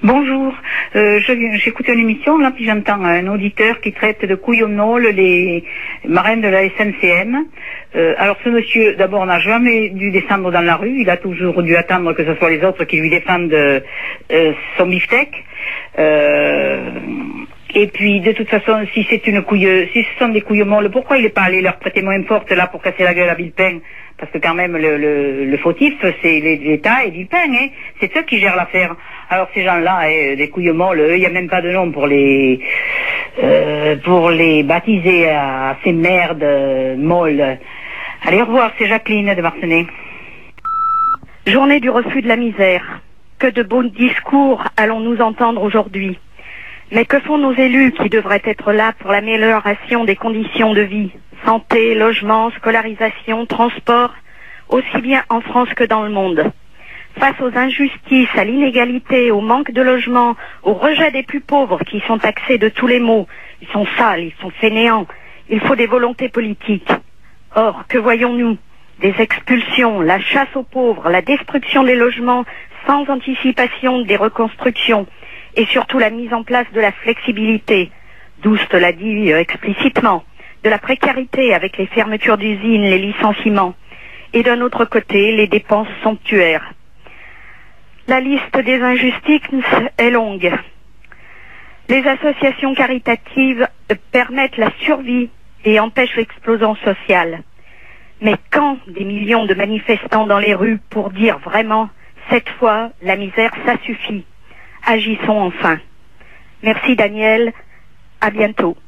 Bonjour, j'écoute une émission là, puis j'entends un auditeur qui traite de couillonnol les marins de la SNCM. Alors ce monsieur, d'abord, n'a jamais dû descendre dans la rue, il a toujours dû attendre que ce soit les autres qui lui défendent son beefsteak. Et puis, de toute façon, si ce sont des couilles molles, pourquoi il n'est pas allé leur prêter main forte là pour casser la gueule à Villepin? Parce que quand même, le fautif, c'est l'État et Villepin, hein. C'est eux qui gèrent l'affaire. Alors ces gens-là, des couilles molles, il n'y a même pas de nom pour les baptiser à ces merdes molles. Allez, au revoir, c'est Jacqueline de Marcenay. Journée du refus de la misère. Que de beaux discours allons-nous entendre aujourd'hui. Mais que font nos élus qui devraient être là pour l'amélioration des conditions de vie? Santé, logement, scolarisation, transport, aussi bien en France que dans le monde. Face aux injustices, à l'inégalité, au manque de logement, au rejet des plus pauvres qui sont taxés de tous les maux, ils sont sales, ils sont fainéants, il faut des volontés politiques. Or, que voyons-nous? Des expulsions, la chasse aux pauvres, la destruction des logements sans anticipation des reconstructions, et surtout la mise en place de la flexibilité, Douste l'a dit explicitement, de la précarité avec les fermetures d'usines, les licenciements, et d'un autre côté, les dépenses somptuaires. La liste des injustices est longue. Les associations caritatives permettent la survie et empêchent l'explosion sociale. Mais quand des millions de manifestants dans les rues pour dire vraiment, cette fois, la misère, ça suffit. Agissons enfin. Merci Daniel, à bientôt.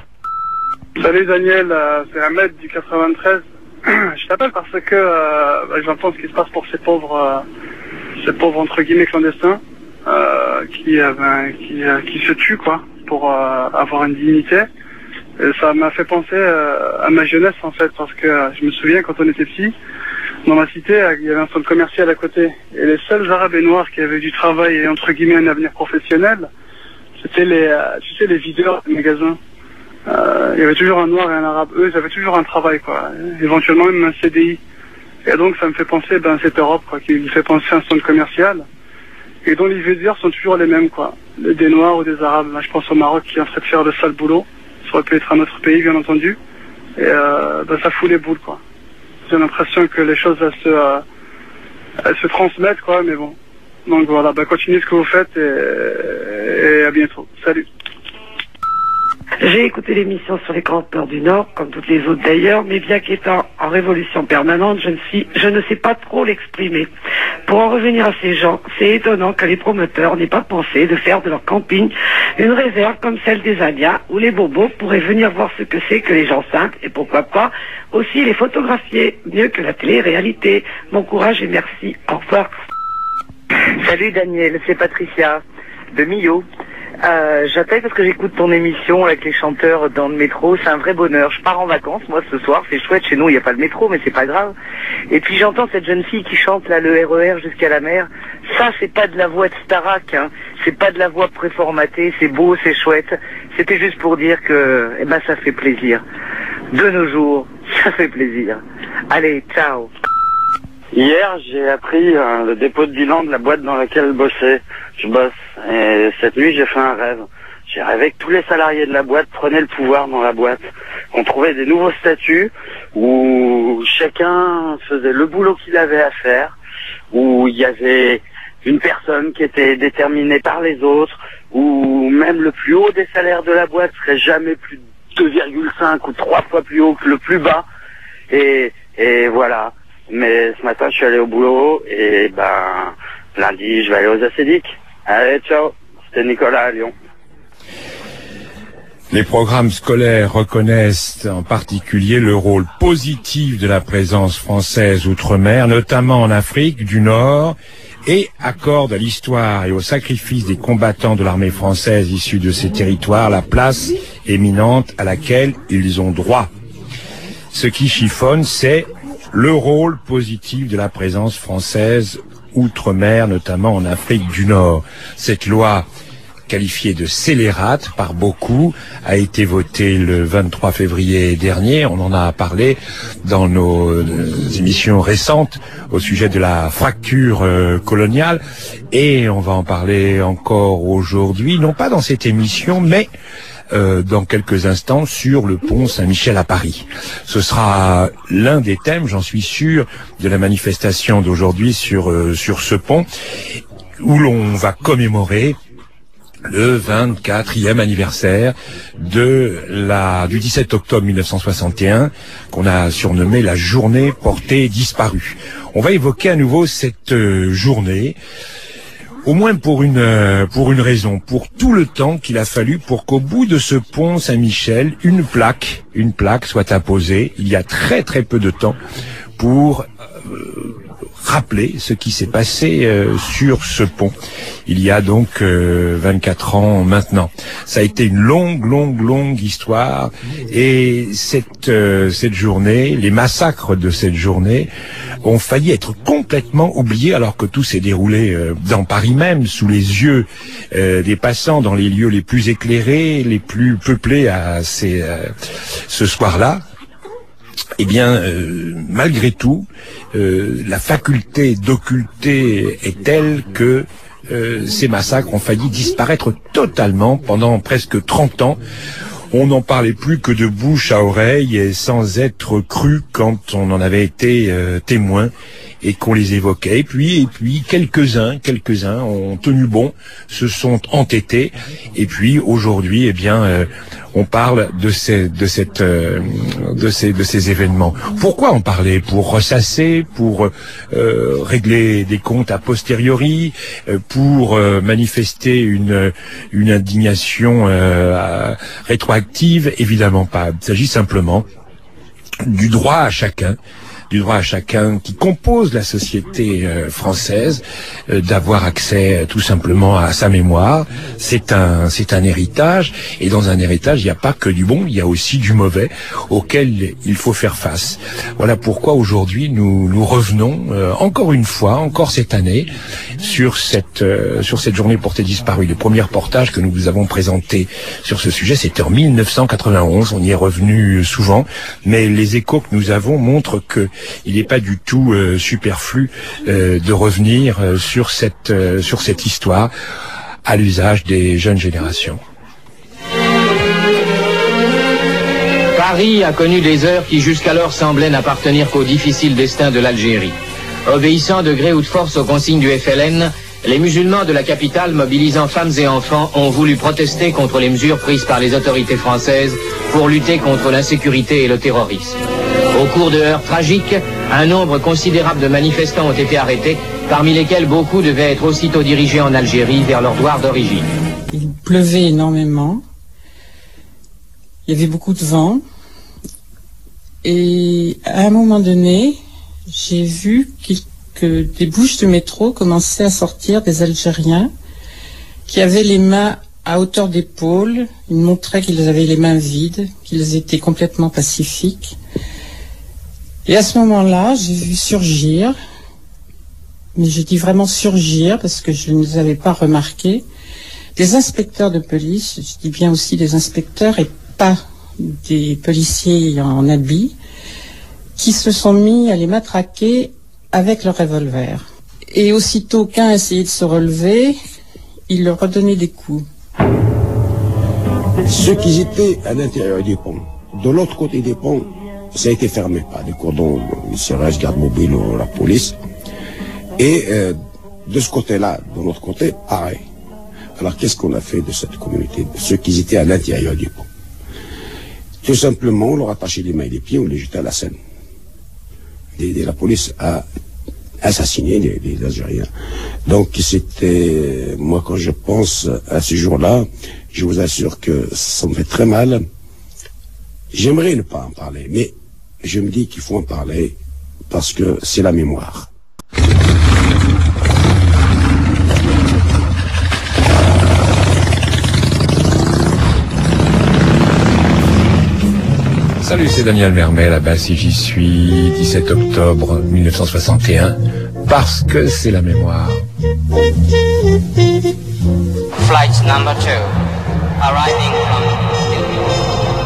Salut Daniel, c'est Ahmed du 93. Je t'appelle parce que j'entends ce qui se passe pour ces pauvres entre guillemets clandestins qui se tuent quoi pour avoir une dignité. Et ça m'a fait penser à ma jeunesse en fait, parce que je me souviens quand on était petit, dans ma cité, il y avait un centre commercial à côté. Et les seuls arabes et noirs qui avaient du travail et entre guillemets un avenir professionnel, c'était les videurs des magasins. Il y avait toujours un noir et un arabe. Eux, ils avaient toujours un travail, quoi. Éventuellement même un CDI. Et donc ça me fait penser à cette Europe, quoi, qui me fait penser à un centre commercial. Et dont les videurs sont toujours les mêmes, quoi. Des noirs ou des arabes. Là, je pense au Maroc qui est en train de faire de sale boulot. Ça aurait pu être un autre pays, bien entendu. Et ça fout les boules, quoi. J'ai l'impression que les choses elles se transmettent quoi, mais bon. Donc voilà, continuez ce que vous faites et à bientôt. Salut. J'ai écouté l'émission sur les campeurs du Nord, comme toutes les autres d'ailleurs, mais bien qu'étant en révolution permanente, je ne sais pas trop l'exprimer. Pour en revenir à ces gens, c'est étonnant que les promoteurs n'aient pas pensé de faire de leur camping une réserve comme celle des Indiens, où les bobos pourraient venir voir ce que c'est que les gens simples, et pourquoi pas aussi les photographier, mieux que la télé-réalité. Bon courage et merci. Au revoir. Salut Daniel, c'est Patricia de Millau. J'appelle parce que j'écoute ton émission avec les chanteurs dans le métro, c'est un vrai bonheur. Je pars en vacances, moi, ce soir, c'est chouette, chez nous, il n'y a pas de métro, mais c'est pas grave. Et puis j'entends cette jeune fille qui chante, là, le RER jusqu'à la mer. Ça, c'est pas de la voix de Starac, hein. C'est pas de la voix préformatée, c'est beau, c'est chouette. C'était juste pour dire que, ça fait plaisir. De nos jours, ça fait plaisir. Allez, ciao. Hier, j'ai appris le dépôt de bilan de la boîte dans laquelle je bosse. Et cette nuit, j'ai fait un rêve. J'ai rêvé que tous les salariés de la boîte prenaient le pouvoir dans la boîte. On trouvait des nouveaux statuts où chacun faisait le boulot qu'il avait à faire, où il y avait une personne qui était déterminée par les autres, où même le plus haut des salaires de la boîte serait jamais plus de 2,5 ou 3 fois plus haut que le plus bas. Et voilà. Mais ce matin, je suis allé au boulot et lundi, je vais aller aux Acédiques. Allez, ciao. C'était Nicolas à Lyon. Les programmes scolaires reconnaissent en particulier le rôle positif de la présence française outre-mer, notamment en Afrique du Nord, et accordent à l'histoire et au sacrifice des combattants de l'armée française issus de ces territoires la place éminente à laquelle ils ont droit. Ce qui chiffonne, c'est le rôle positif de la présence française outre-mer, notamment en Afrique du Nord. Cette loi qualifié de scélérate par beaucoup, a été voté le 23 février dernier. On en a parlé dans nos émissions récentes au sujet de la fracture coloniale, et on va en parler encore aujourd'hui, non pas dans cette émission, mais dans quelques instants sur le pont Saint-Michel à Paris. Ce sera l'un des thèmes, j'en suis sûr, de la manifestation d'aujourd'hui sur ce pont, où l'on va commémorer le 24e anniversaire du 17 octobre 1961, qu'on a surnommé la journée portée disparue. On va évoquer à nouveau cette journée, au moins pour une raison, pour tout le temps qu'il a fallu pour qu'au bout de ce pont Saint-Michel, une plaque soit apposée, il y a très très peu de temps, pour rappeler ce qui s'est passé sur ce pont. Il y a donc 24 ans maintenant. Ça a été une longue histoire, et cette journée, les massacres de cette journée ont failli être complètement oubliés, alors que tout s'est déroulé dans Paris même, sous les yeux des passants, dans les lieux les plus éclairés, les plus peuplés ce soir-là. Eh bien, malgré tout, la faculté d'occulter est telle que ces massacres ont failli disparaître totalement pendant presque 30 ans. On n'en parlait plus que de bouche à oreille, et sans être cru quand on en avait été témoin et qu'on les évoquait. Et puis quelques-uns ont tenu bon, se sont entêtés. Et puis aujourd'hui, eh bien, on parle de ces événements. Pourquoi en parler? Pour ressasser, pour régler des comptes a posteriori, pour manifester une indignation rétroactive? Évidemment pas. Il s'agit simplement du droit à chacun qui compose la société française, d'avoir accès tout simplement à sa mémoire. C'est un héritage, et dans un héritage, il n'y a pas que du bon, il y a aussi du mauvais auquel il faut faire face. Voilà pourquoi aujourd'hui nous revenons encore une fois, encore cette année, sur cette journée portée disparue. Le premier reportage que nous vous avons présenté sur ce sujet, c'était en 1991. On y est revenu souvent, mais les échos que nous avons montrent que il n'est pas du tout superflu de revenir sur cette histoire à l'usage des jeunes générations. Paris a connu des heures qui jusqu'alors semblaient n'appartenir qu'au difficile destin de l'Algérie. Obéissant de gré ou de force aux consignes du FLN, les musulmans de la capitale, mobilisant femmes et enfants, ont voulu protester contre les mesures prises par les autorités françaises pour lutter contre l'insécurité et le terrorisme. Au cours de heures tragiques, un nombre considérable de manifestants ont été arrêtés, parmi lesquels beaucoup devaient être aussitôt dirigés en Algérie vers leur douar d'origine. Il pleuvait énormément, il y avait beaucoup de vent, et à un moment donné, j'ai vu que des bouches de métro commençaient à sortir des Algériens qui avaient les mains à hauteur d'épaule. Ils montraient qu'ils avaient les mains vides, qu'ils étaient complètement pacifiques. Et à ce moment-là, j'ai vu surgir, mais je dis vraiment surgir parce que je ne les avais pas remarqués, des inspecteurs de police, je dis bien aussi des inspecteurs et pas des policiers en habit, qui se sont mis à les matraquer avec leur revolver. Et aussitôt qu'un essayait de se relever, il leur redonnait des coups. Ceux qui étaient à l'intérieur des ponts, de l'autre côté des ponts, ça a été fermé par des cordons, le serrage, garde mobile ou la police. Et de ce côté-là, de l'autre côté, pareil. Alors qu'est-ce qu'on a fait de cette communauté, de ceux qui étaient à l'intérieur du pont? Tout simplement, on leur attachait les mains et les pieds, on les jetait à la Seine. La police a assassiné les Algériens. Donc c'était, moi quand je pense à ce jour-là, je vous assure que ça me fait très mal. J'aimerais ne pas en parler, mais je me dis qu'il faut en parler parce que c'est la mémoire. Salut, c'est Daniel Mermet, là-bas si j'y suis, 17 octobre 1961, parce que c'est la mémoire. Flight Response number 2, arriving from New York.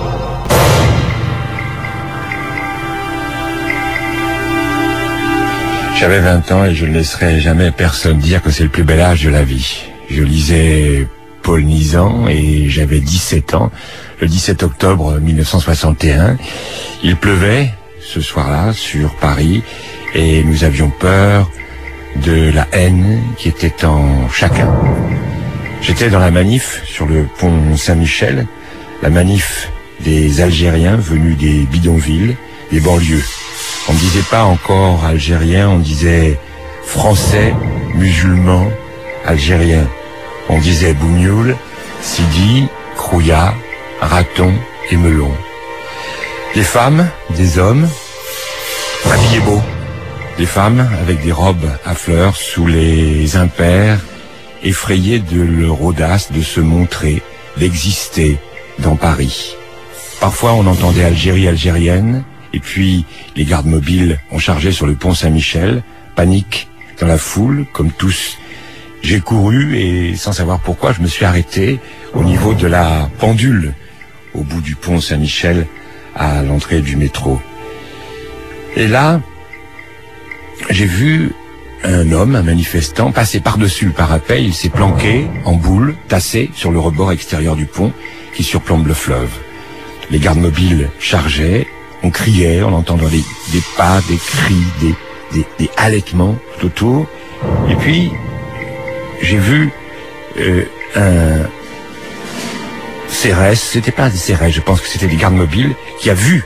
J'avais 20 ans et je ne laisserai jamais personne dire que c'est le plus bel âge de la vie. Je lisais Paul Nizan et j'avais 17 ans, le 17 octobre 1961. Il pleuvait ce soir-là sur Paris et nous avions peur de la haine qui était en chacun. J'étais dans la manif sur le pont Saint-Michel, la manif des Algériens venus des bidonvilles, des banlieues. On ne disait pas encore algérien, on disait français, musulman, algérien. On disait bougnoul, sidi, krouya, raton et melon. Des femmes, des hommes, habillés beaux. Des femmes avec des robes à fleurs sous les impairs, effrayées de leur audace de se montrer, d'exister dans Paris. Parfois on entendait Algérie algérienne, et puis les gardes mobiles ont chargé sur le pont Saint-Michel, panique dans la foule, comme tous. J'ai couru et sans savoir pourquoi, je me suis arrêté au niveau de la pendule, au bout du pont Saint-Michel, à l'entrée du métro. Et là, j'ai vu un homme, un manifestant, passer par-dessus le parapet. Il s'est planqué en boule, tassé sur le rebord extérieur du pont qui surplombe le fleuve. Les gardes mobiles chargeaient, on criait, on entendait des pas, des cris, des halètements tout autour. Et puis, j'ai vu un CRS, c'était pas des CRS, je pense que c'était des gardes mobiles, qui a vu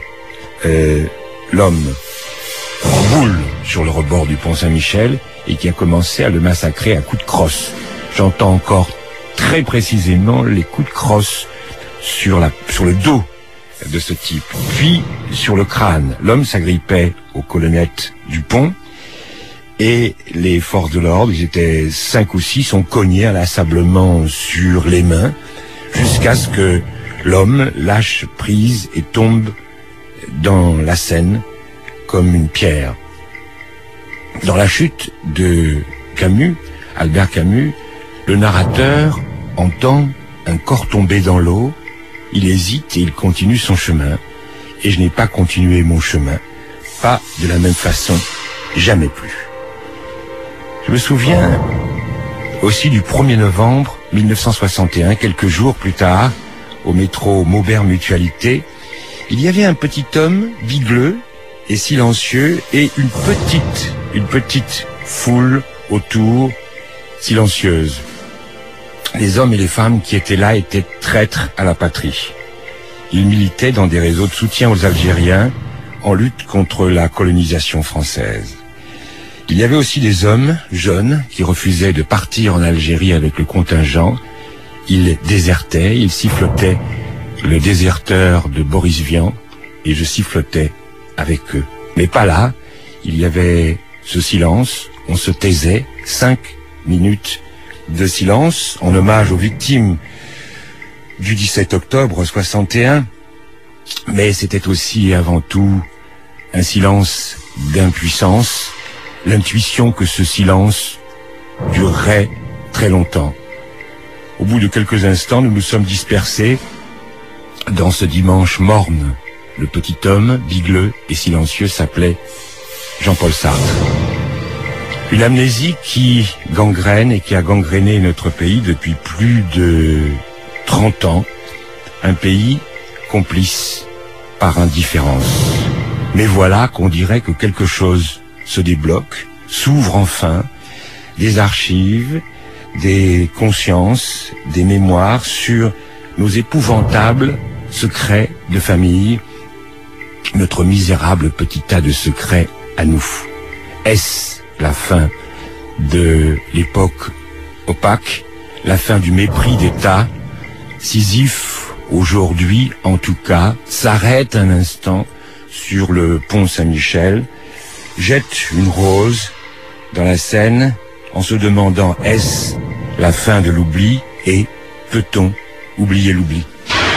l'homme en boule sur le rebord du pont Saint-Michel et qui a commencé à le massacrer à coups de crosse. J'entends encore très précisément les coups de crosse sur le dos de ce type, puis sur le crâne. L'homme s'agrippait aux colonnettes du pont et les forces de l'ordre, ils étaient 5 ou 6, ont cogné inlassablement sur les mains jusqu'à ce que l'homme lâche prise et tombe dans la Seine comme une pierre. Dans la chute de Camus, Albert Camus, le narrateur entend un corps tomber dans l'eau, il hésite et il continue son chemin. Et je n'ai pas continué mon chemin, pas de la même façon, jamais plus. Je me souviens aussi du 1er novembre 1961, quelques jours plus tard, au métro Maubert Mutualité, il y avait un petit homme bigleux et silencieux et une petite foule autour, silencieuse. Les hommes et les femmes qui étaient là étaient traîtres à la patrie. Ils militaient dans des réseaux de soutien aux Algériens en lutte contre la colonisation française. Il y avait aussi des hommes jeunes qui refusaient de partir en Algérie avec le contingent. Ils désertaient, ils sifflotaient le déserteur de Boris Vian et je sifflotais avec eux. Mais pas là, il y avait ce silence, on se taisait, 5 minutes de silence en hommage aux victimes du 17 octobre 61, mais c'était aussi et avant tout un silence d'impuissance, l'intuition que ce silence durerait très longtemps. Au bout de quelques instants, nous nous sommes dispersés dans ce dimanche morne. Le petit homme, bigleux et silencieux, s'appelait Jean-Paul Sartre. Une amnésie qui gangrène et qui a gangréné notre pays depuis plus de 30 ans. Un pays complice par indifférence. Mais voilà qu'on dirait que quelque chose se débloque, s'ouvre enfin, des archives, des consciences, des mémoires sur nos épouvantables secrets de famille, notre misérable petit tas de secrets à nous. Est-ce la fin de l'époque opaque, la fin du mépris d'État? Sisyphe, aujourd'hui en tout cas, s'arrête un instant sur le pont Saint-Michel, jette une rose dans la Seine en se demandant est-ce la fin de l'oubli et peut-on oublier l'oubli?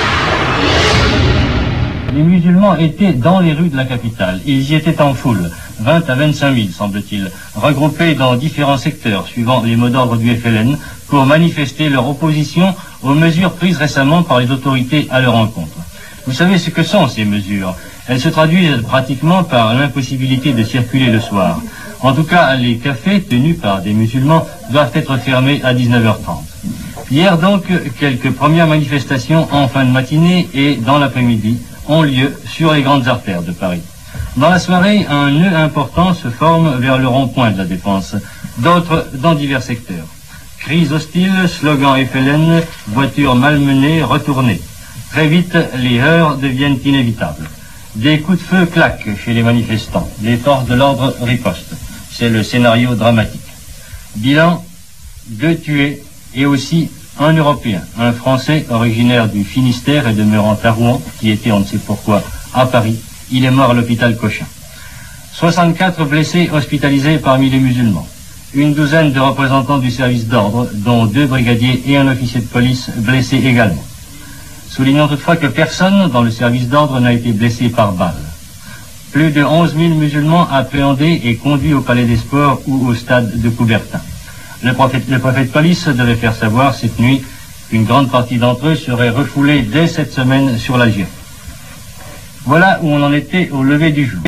Les musulmans étaient dans les rues de la capitale, ils y étaient en foule. 20 à 25 000, semble-t-il, regroupés dans différents secteurs, suivant les mots d'ordre du FLN, pour manifester leur opposition aux mesures prises récemment par les autorités à leur encontre. Vous savez ce que sont ces mesures? Elles se traduisent pratiquement par l'impossibilité de circuler le soir. En tout cas, les cafés tenus par des musulmans doivent être fermés à 19h30. Hier donc, quelques premières manifestations en fin de matinée et dans l'après-midi ont lieu sur les grandes artères de Paris. Dans la soirée, un nœud important se forme vers le rond-point de la Défense, d'autres dans divers secteurs. Cris hostiles, slogans FLN, voitures malmenées, retournées. Très vite, les heurts deviennent inévitables. Des coups de feu claquent chez les manifestants. Les forces de l'ordre ripostent. C'est le scénario dramatique. Bilan, 2 tués et aussi un Européen, un Français originaire du Finistère et demeurant à Rouen, qui était, on ne sait pourquoi, à Paris. Il est mort à l'hôpital Cochin. 64 blessés hospitalisés parmi les musulmans. Une douzaine de représentants du service d'ordre, dont 2 brigadiers et un officier de police blessés également. Soulignons toutefois que personne dans le service d'ordre n'a été blessé par balle. Plus de 11 000 musulmans appréhendés et conduits au Palais des Sports ou au stade de Coubertin. Le préfet de police devait faire savoir cette nuit qu'une grande partie d'entre eux serait refoulée dès cette semaine sur l'Algérie. Voilà où on en était au lever du jour.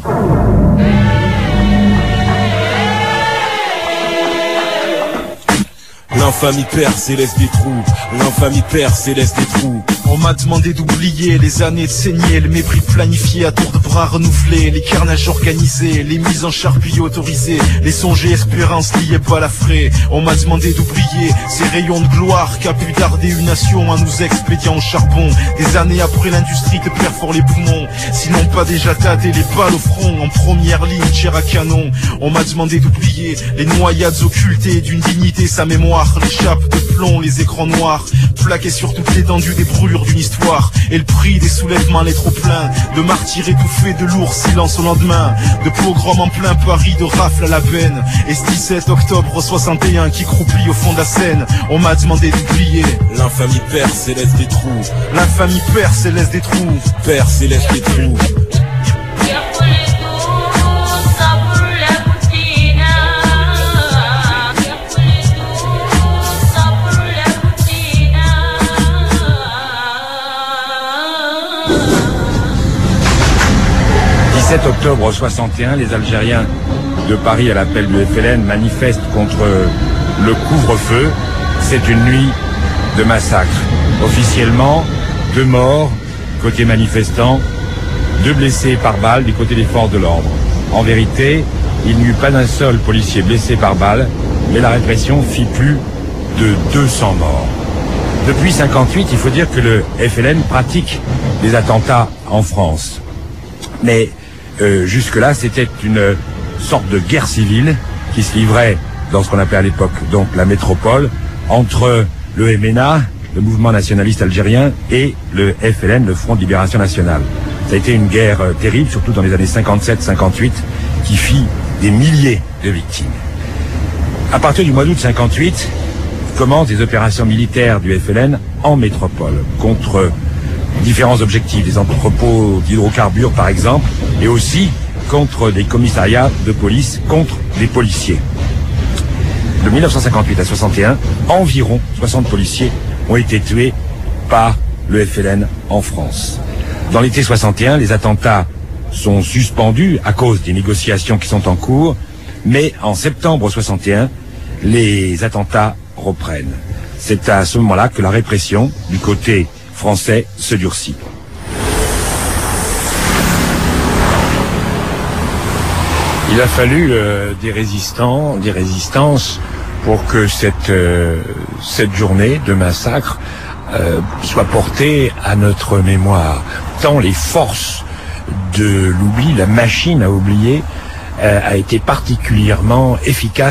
L'infamie perce et laisse des trous. L'infamie perce et laisse des trous. On m'a demandé d'oublier les années de saigner, le mépris planifié à tour de bras renouvelés, les carnages organisés, les mises en charpie autorisées, les songes et espérances liées balafrées. On m'a demandé d'oublier ces rayons de gloire qu'a pu darder une nation à nous expédiant au charbon. Des années après l'industrie te perfore les poumons, sinon pas déjà tâté les balles au front, en première ligne, tir à canon. On m'a demandé d'oublier les noyades occultées d'une dignité, sa mémoire, les chapes de plomb, les écrans noirs, plaqués sur toute l'étendue des brûlures d'une histoire, et le prix des soulèvements les trop pleins, de martyrs étouffés, de lourds silences au lendemain, de pogroms en plein Paris, de rafles à la veine, et ce 17 octobre 61 qui croupit au fond de la Seine. On m'a demandé d'oublier. L'infamie perce et laisse des trous. L'infamie perce et laisse des trous. Perce et laisse des trous. Le 17 octobre 61, les Algériens de Paris à l'appel du FLN manifestent contre le couvre-feu. C'est une nuit de massacre. Officiellement, 2 morts côté manifestants, 2 blessés par balle du côté des forces de l'ordre. En vérité, il n'y eut pas d'un seul policier blessé par balle, mais la répression fit plus de 200 morts. Depuis 58, il faut dire que le FLN pratique des attentats en France. Mais jusque-là, c'était une sorte de guerre civile qui se livrait dans ce qu'on appelait à l'époque donc la métropole, entre le MNA, le mouvement nationaliste algérien, et le FLN, le Front de Libération Nationale. Ça a été une guerre terrible, surtout dans les années 57-58, qui fit des milliers de victimes. À partir du mois d'août 58, commencent des opérations militaires du FLN en métropole, contre différents objectifs, des entrepôts d'hydrocarbures par exemple, et aussi contre des commissariats de police, contre les policiers. De 1958 à 61, environ 60 policiers ont été tués par le FLN en France. Dans l'été 61, les attentats sont suspendus à cause des négociations qui sont en cours, mais en septembre 61, les attentats reprennent. C'est à ce moment-là que la répression du côté français se durcit. Il a fallu des résistances pour que cette journée de massacre soit portée à notre mémoire. Tant les forces de l'oubli, la machine à oublier, a été particulièrement efficace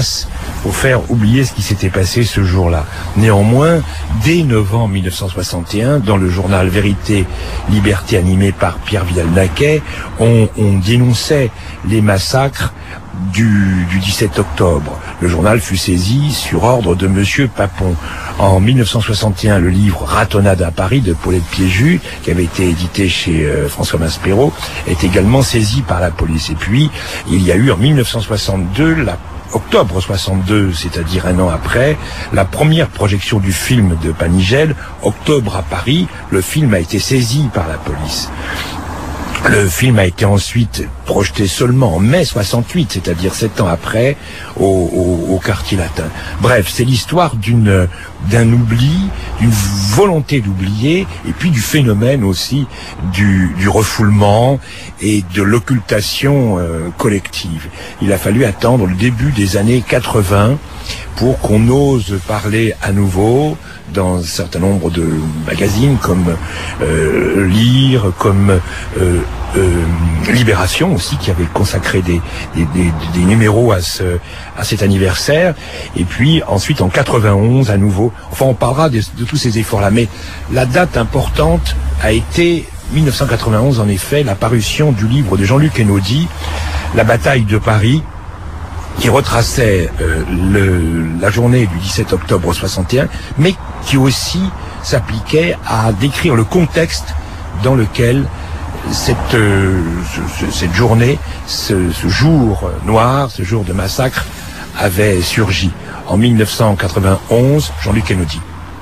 pour faire oublier ce qui s'était passé ce jour-là. Néanmoins, dès novembre 1961, dans le journal Vérité, Liberté animé par Pierre Vidal-Naquet, on dénonçait les massacres du 17 octobre. Le journal fut saisi sur ordre de Monsieur Papon. En 1961, le livre Ratonnade à Paris de Paulette Piéjus, qui avait été édité chez François Maspero, est également saisi par la police. Et puis, il y a eu en 1962, octobre 62, c'est-à-dire un an après, la première projection du film de Panigel, Octobre à Paris. Le film a été saisi par la police. Le film a été ensuite projeté seulement en mai 68, c'est-à-dire 7 ans après, au Quartier Latin. Bref, c'est l'histoire d'un oubli, d'une volonté d'oublier, et puis du phénomène aussi du refoulement et de l'occultation collective. Il a fallu attendre le début des années 80 pour qu'on ose parler à nouveau dans un certain nombre de magazines comme Lire, comme Libération aussi, qui avait consacré des numéros à cet anniversaire. Et puis ensuite en 91 à nouveau. Enfin, on parlera de tous ces efforts-là. Mais la date importante a été 1991, en effet, la parution du livre de Jean-Luc Einaudi, La bataille de Paris, qui retraçait la journée du 17 octobre 61, mais qui aussi s'appliquait à décrire le contexte dans lequel cette journée, ce jour noir, ce jour de massacre avait surgi. En 1991, Jean-Luc Einaudi.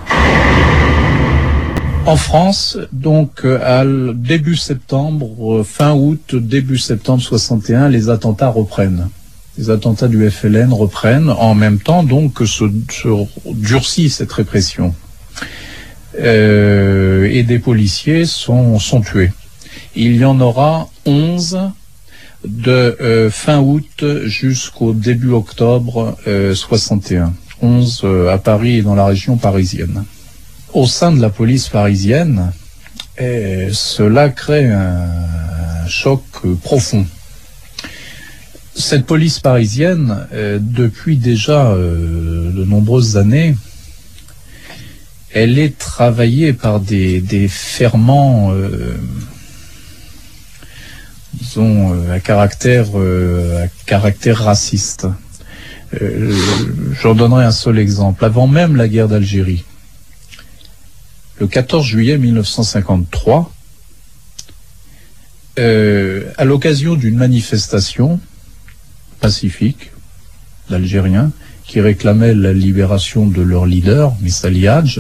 En France, donc début septembre, fin août, début septembre 61, les attentats reprennent. Les attentats du FLN reprennent en même temps donc que se durcit cette répression. Et des policiers sont tués. Il y en aura 11 de fin août jusqu'au début octobre 61. 11 à Paris et dans la région parisienne. Au sein de la police parisienne, cela crée un choc profond. Cette police parisienne, depuis déjà de nombreuses années, elle est travaillée par des ferments, disons, à caractère raciste. J'en donnerai un seul exemple. Avant même la guerre d'Algérie, le 14 juillet 1953, à l'occasion d'une manifestation pacifique d'Algériens qui réclamaient la libération de leur leader, Messali Hadj,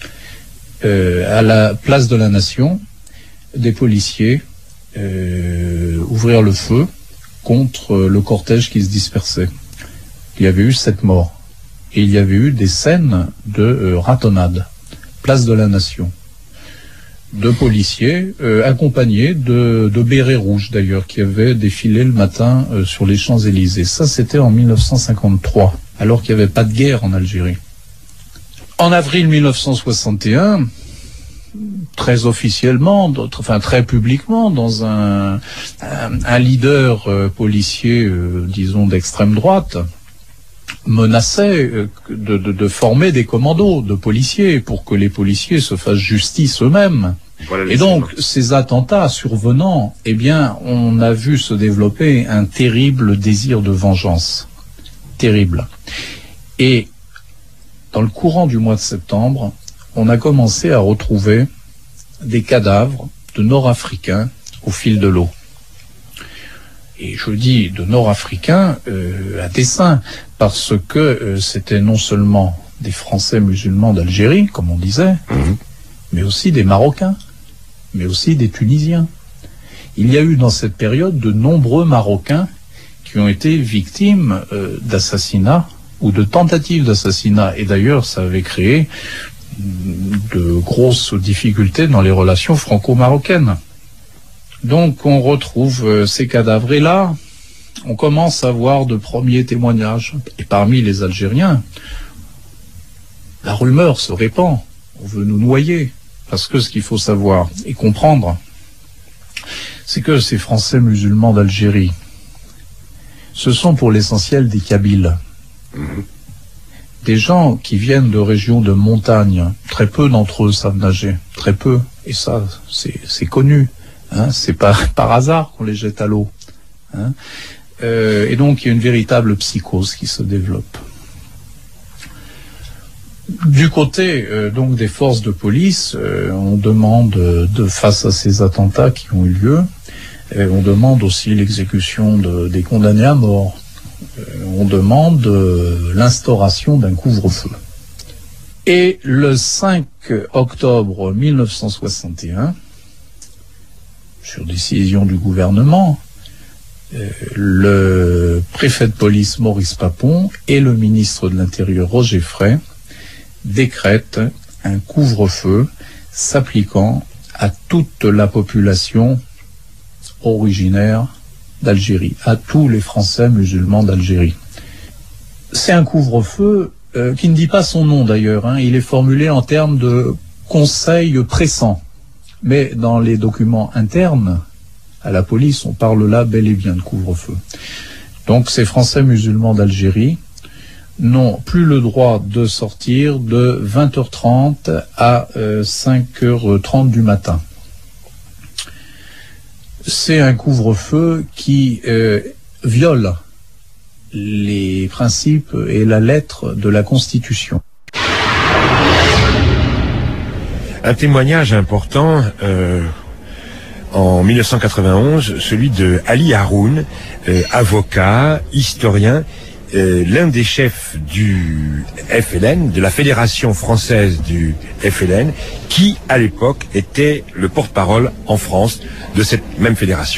à la place de la Nation, des policiers ouvrirent le feu contre le cortège qui se dispersait. Il y avait eu 7 morts et il y avait eu des scènes de ratonnade, place de la Nation, de policiers accompagnés de bérets rouges d'ailleurs qui avaient défilé le matin sur les Champs-Élysées. Ça, c'était en 1953, alors qu'il n'y avait pas de guerre en Algérie. En avril 1961, très officiellement, très publiquement, dans un leader policier, disons, d'extrême droite, menaçait de former des commandos de policiers pour que les policiers se fassent justice eux-mêmes. Voilà. Et donc, ces attentats survenant, eh bien, on a vu se développer un terrible désir de vengeance. Terrible. Et dans le courant du mois de septembre, on a commencé à retrouver des cadavres de Nord-Africains au fil de l'eau. Et je dis de Nord-Africains à dessein, parce que c'était non seulement des Français musulmans d'Algérie, comme on disait, mais aussi des Marocains, mais aussi des Tunisiens. Il y a eu dans cette période de nombreux Marocains qui ont été victimes d'assassinats ou de tentatives d'assassinat. Et d'ailleurs, ça avait créé de grosses difficultés dans les relations franco-marocaines. Donc on retrouve ces cadavres. Et là, on commence à voir de premiers témoignages. Et parmi les Algériens, la rumeur se répand. On veut nous noyer. Parce que ce qu'il faut savoir et comprendre, c'est que ces Français musulmans d'Algérie, ce sont pour l'essentiel des Kabyles. des gens qui viennent de régions de montagne. Très peu d'entre eux savent nager, très peu. Et ça, c'est connu. Hein, c'est pas par hasard qu'on les jette à l'eau. Hein. Et donc, il y a une véritable psychose qui se développe. Du côté donc des forces de police, on demande, face à ces attentats qui ont eu lieu, on demande aussi l'exécution des condamnés à mort. On demande l'instauration d'un couvre-feu. Et le 5 octobre 1961, sur décision du gouvernement, le préfet de police Maurice Papon et le ministre de l'Intérieur Roger Frey décrètent un couvre-feu s'appliquant à toute la population originaire d'Algérie, à tous les Français musulmans d'Algérie. C'est un couvre-feu qui ne dit pas son nom d'ailleurs, hein. Il est formulé en termes de conseil pressant. Mais dans les documents internes à la police, on parle là bel et bien de couvre-feu. Donc ces Français musulmans d'Algérie n'ont plus le droit de sortir de 20h30 à 5h30 du matin. C'est un couvre-feu qui viole les principes et la lettre de la Constitution. Un témoignage important en 1991, celui de Ali Haroun, avocat, historien, l'un des chefs du FLN, de la Fédération française du FLN, qui à l'époque était le porte-parole en France de cette même fédération.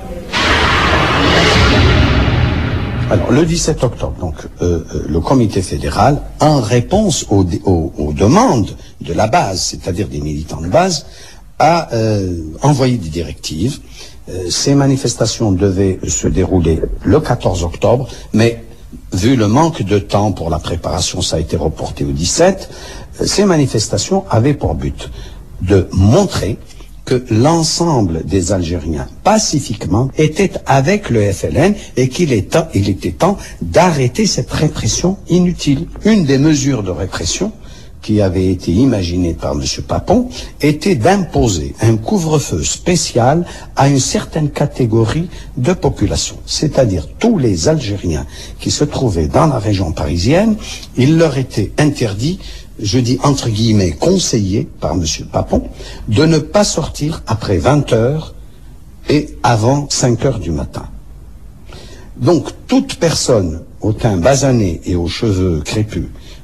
Alors, le 17 octobre, donc, le comité fédéral, en réponse aux demandes de la base, c'est-à-dire des militants de base, a envoyé des directives. Ces manifestations devaient se dérouler le 14 octobre, mais vu le manque de temps pour la préparation, ça a été reporté au 17. Ces manifestations avaient pour but de montrer que l'ensemble des Algériens, pacifiquement, étaient avec le FLN et qu'il était temps d'arrêter cette répression inutile. Une des mesures de répression qui avait été imaginée par M. Papon était d'imposer un couvre-feu spécial à une certaine catégorie de population, c'est-à-dire tous les Algériens qui se trouvaient dans la région parisienne. Il leur était interdit, je dis entre guillemets conseillé par M. Papon, de ne pas sortir après 20h et avant 5h du matin. Donc toute personne au teint basané et aux cheveux crépus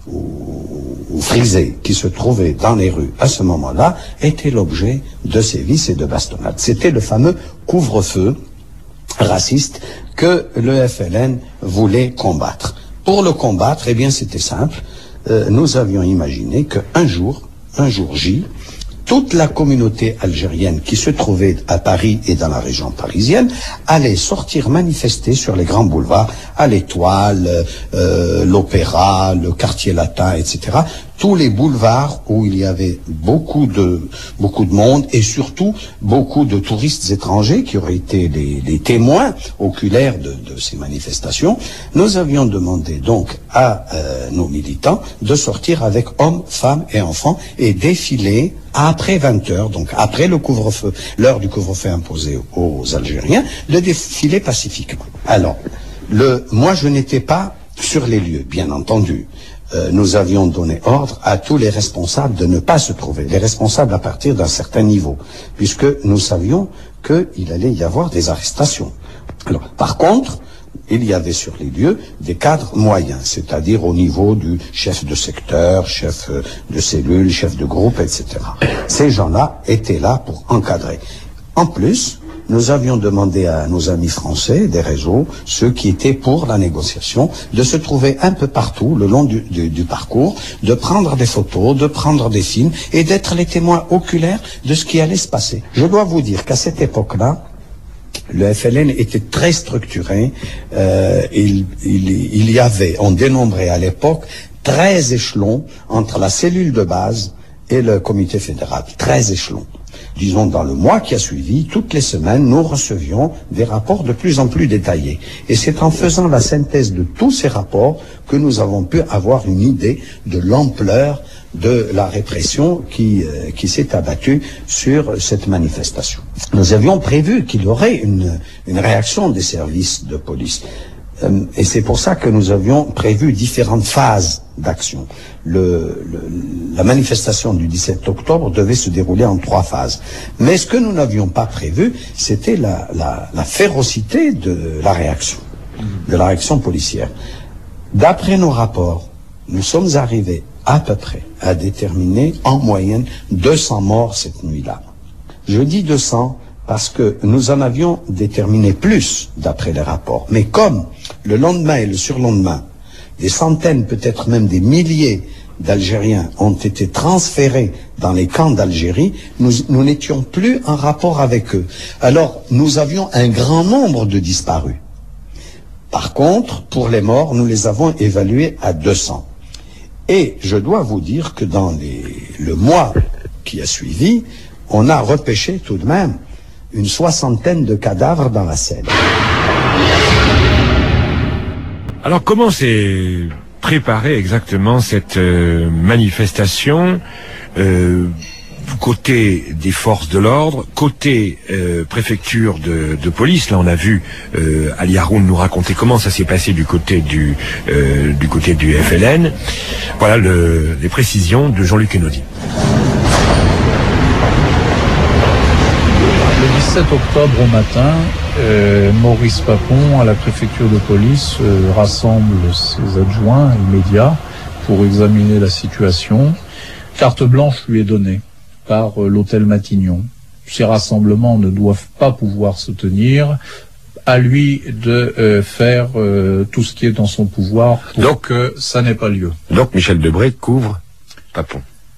ou frisés qui se trouvaient dans les rues à ce moment-là était l'objet de sévices et de bastonnades. C'était le fameux couvre-feu raciste que le FLN voulait combattre. Pour le combattre, eh bien c'était simple. Nous avions imaginé qu'un jour J, toute la communauté algérienne qui se trouvait à Paris et dans la région parisienne allait sortir manifester sur les grands boulevards, à l'Étoile, l'Opéra, le Quartier Latin, etc. Tous les boulevards où il y avait beaucoup de monde et surtout beaucoup de touristes étrangers qui auraient été les témoins oculaires de ces manifestations. Nous avions demandé donc à nos militants de sortir avec hommes, femmes et enfants et défiler après 20h, donc après le couvre-feu, l'heure du couvre-feu imposé aux Algériens, de défiler pacifiquement. Alors, moi je n'étais pas sur les lieux, bien entendu. Nous avions donné ordre à tous les responsables de ne pas se trouver, les responsables à partir d'un certain niveau, puisque nous savions qu'il allait y avoir des arrestations. Alors, par contre, il y avait sur les lieux des cadres moyens, c'est-à-dire au niveau du chef de secteur, chef de cellule, chef de groupe, etc. Ces gens-là étaient là pour encadrer. En plus, nous avions demandé à nos amis français des réseaux, ceux qui étaient pour la négociation, de se trouver un peu partout le long du parcours, de prendre des photos, de prendre des films et d'être les témoins oculaires de ce qui allait se passer. Je dois vous dire qu'à cette époque-là, le FLN était très structuré. Il y avait, on dénombrait à l'époque 13 échelons entre la cellule de base et le comité fédéral. 13 échelons. disons dans le mois qui a suivi, toutes les semaines, nous recevions des rapports de plus en plus détaillés. Et c'est en faisant la synthèse de tous ces rapports que nous avons pu avoir une idée de l'ampleur de la répression qui s'est abattue sur cette manifestation. Nous avions prévu qu'il y aurait une réaction des services de police. Et c'est pour ça que nous avions prévu différentes phases d'action. La manifestation du 17 octobre devait se dérouler en 3 phases. Mais ce que nous n'avions pas prévu, c'était la férocité de la réaction policière. D'après nos rapports, nous sommes arrivés à peu près à déterminer en moyenne 200 morts cette nuit-là. Je dis 200 parce que nous en avions déterminé plus d'après les rapports. Mais comme le lendemain et le surlendemain, des centaines, peut-être même des milliers d'Algériens ont été transférés dans les camps d'Algérie, nous n'étions plus en rapport avec eux. Alors, nous avions un grand nombre de disparus. Par contre, pour les morts, nous les avons évalués à 200. Et je dois vous dire que dans le mois qui a suivi, on a repêché tout de même une 60aine de cadavres dans la Seine. Alors comment s'est préparée exactement cette manifestation côté des forces de l'ordre, côté préfecture de police? Là on a vu Ali Haroun nous raconter comment ça s'est passé du côté du FLN. Voilà les précisions de Jean-Luc Enaudi. Le 17 octobre au matin, Maurice Papon, à la préfecture de police, rassemble ses adjoints immédiats pour examiner la situation. Carte blanche lui est donnée par l'hôtel Matignon. Ces rassemblements ne doivent pas pouvoir se tenir. À lui de faire tout ce qui est dans son pouvoir pour que ça n'ait pas lieu. Donc Michel Debré couvre Papon.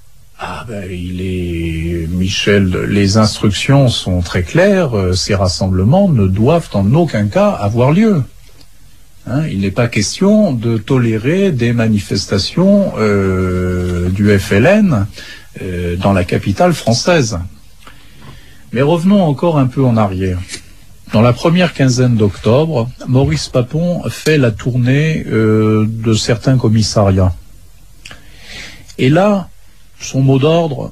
Michel, les instructions sont très claires, ces rassemblements ne doivent en aucun cas avoir lieu. Il n'est pas question de tolérer des manifestations du FLN dans la capitale française. Mais revenons encore un peu en arrière. Dans la première quinzaine d'octobre, Maurice Papon fait la tournée de certains commissariats. Et là, son mot d'ordre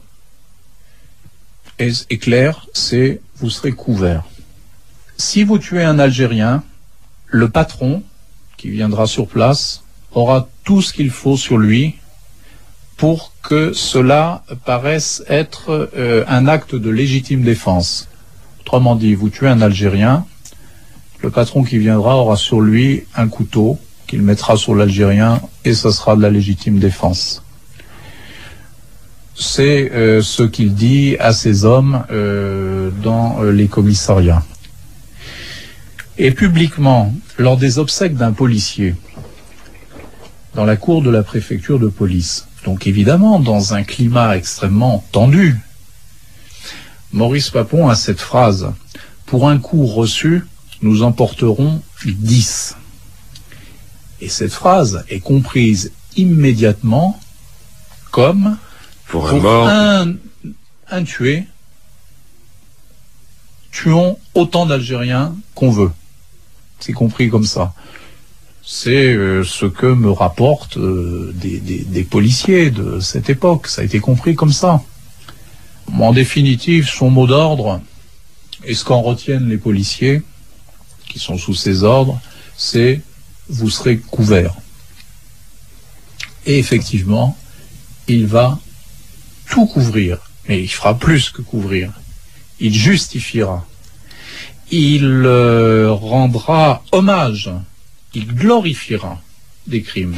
est clair, c'est « vous serez couverts ». Si vous tuez un Algérien, le patron, qui viendra sur place, aura tout ce qu'il faut sur lui pour que cela paraisse être un acte de légitime défense. Autrement dit, vous tuez un Algérien, le patron qui viendra aura sur lui un couteau qu'il mettra sur l'Algérien et ce sera de la légitime défense. C'est ce qu'il dit à ses hommes dans les commissariats. Et publiquement, lors des obsèques d'un policier, dans la cour de la préfecture de police, donc évidemment dans un climat extrêmement tendu, Maurice Papon a cette phrase « Pour un coup reçu, nous en porterons 10 ». Et cette phrase est comprise immédiatement comme pour un tué, tuons autant d'Algériens qu'on veut. C'est compris comme ça. C'est ce que me rapportent des policiers de cette époque. Ça a été compris comme ça. En définitive, son mot d'ordre, et ce qu'en retiennent les policiers qui sont sous ses ordres, c'est « vous serez couverts ». Et effectivement, il va tout couvrir, mais il fera plus que couvrir. Il justifiera. Il rendra hommage. Il glorifiera des crimes.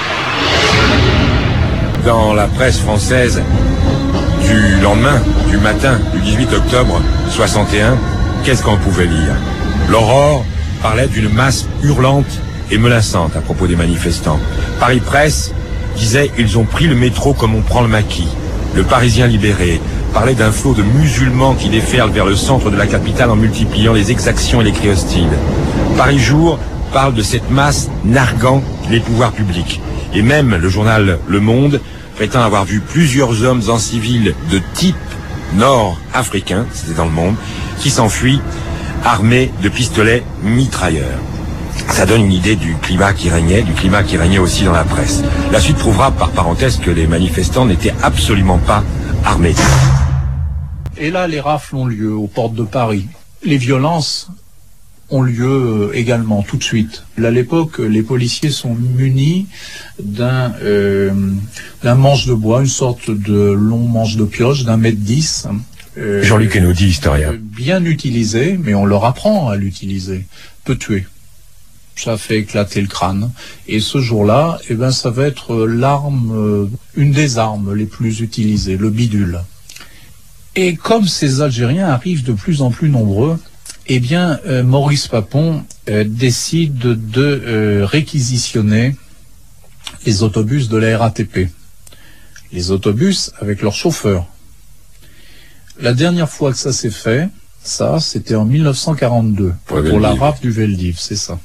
Dans la presse française du lendemain, du matin, du 18 octobre 61, qu'est-ce qu'on pouvait lire? L'Aurore parlait d'une masse hurlante et menaçante à propos des manifestants. Paris Presse disait « Ils ont pris le métro comme on prend le maquis ». Le Parisien libéré parlait d'un flot de musulmans qui déferlent vers le centre de la capitale en multipliant les exactions et les cris hostiles. Paris Jour parle de cette masse narguant les pouvoirs publics. Et même le journal Le Monde prétend avoir vu plusieurs hommes en civil de type nord-africains, c'était dans Le Monde, qui s'enfuient armés de pistolets mitrailleurs. Ça donne une idée du climat qui régnait aussi dans la presse. La suite prouvera par parenthèse que les manifestants n'étaient absolument pas armés. Et là, les rafles ont lieu aux portes de Paris. Les violences ont lieu également tout de suite. À l'époque, les policiers sont munis d'un manche de bois, une sorte de long manche de pioche d'un mètre 10. Jean-Luc Enaudi, historien. Bien utilisé, mais on leur apprend à l'utiliser. Peut tuer. Ça fait éclater le crâne. Et ce jour-là, ça va être l'arme, une des armes les plus utilisées, le bidule. Et comme ces Algériens arrivent de plus en plus nombreux, Maurice Papon décide de réquisitionner les autobus de la RATP. Les autobus avec leurs chauffeurs. La dernière fois que ça s'est fait, c'était en 1942, pour la rafle du Veldiv, c'est ça.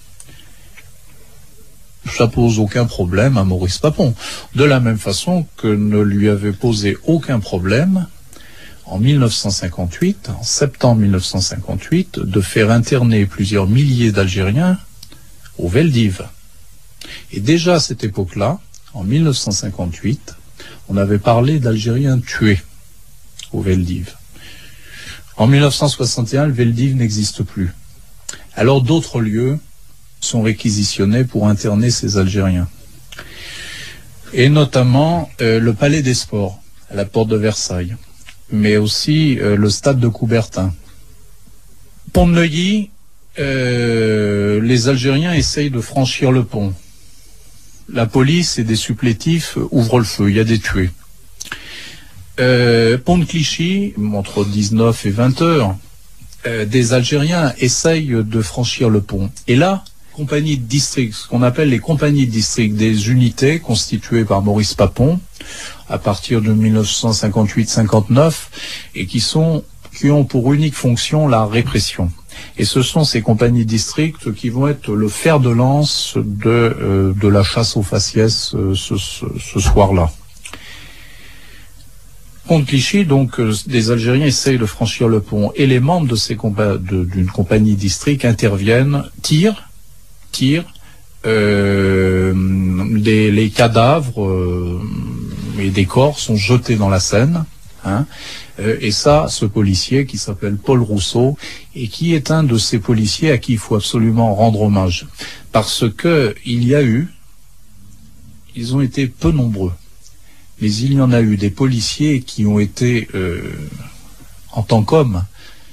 Ça pose aucun problème à Maurice Papon. De la même façon que ne lui avait posé aucun problème en 1958, en septembre 1958, de faire interner plusieurs milliers d'Algériens au Veldiv. Et déjà à cette époque-là, en 1958, on avait parlé d'Algériens tués au Veldiv. En 1961, le Veldiv n'existe plus. Alors d'autres lieux sont réquisitionnés pour interner ces Algériens. Et notamment le Palais des Sports, à la porte de Versailles, mais aussi le stade de Coubertin. Pont-de-Neuilly, les Algériens essayent de franchir le pont. La police et des supplétifs ouvrent le feu, il y a des tués. Pont de Clichy, entre 19 et 20 heures, des Algériens essayent de franchir le pont. Et là, compagnies de district, ce qu'on appelle les compagnies de district, des unités constituées par Maurice Papon à partir de 1958-59 et qui ont pour unique fonction la répression. Et ce sont ces compagnies de district qui vont être le fer de lance de la chasse aux faciès ce soir-là. Pont de Clichy, donc, des Algériens essayent de franchir le pont et les membres de d'une compagnie district interviennent, tirent, les cadavres et des corps sont jetés dans la Seine. Et ça, ce policier qui s'appelle Paul Rousseau et qui est un de ces policiers à qui il faut absolument rendre hommage parce que ils ont été peu nombreux. Mais il y en a eu des policiers qui ont été, en tant qu'hommes,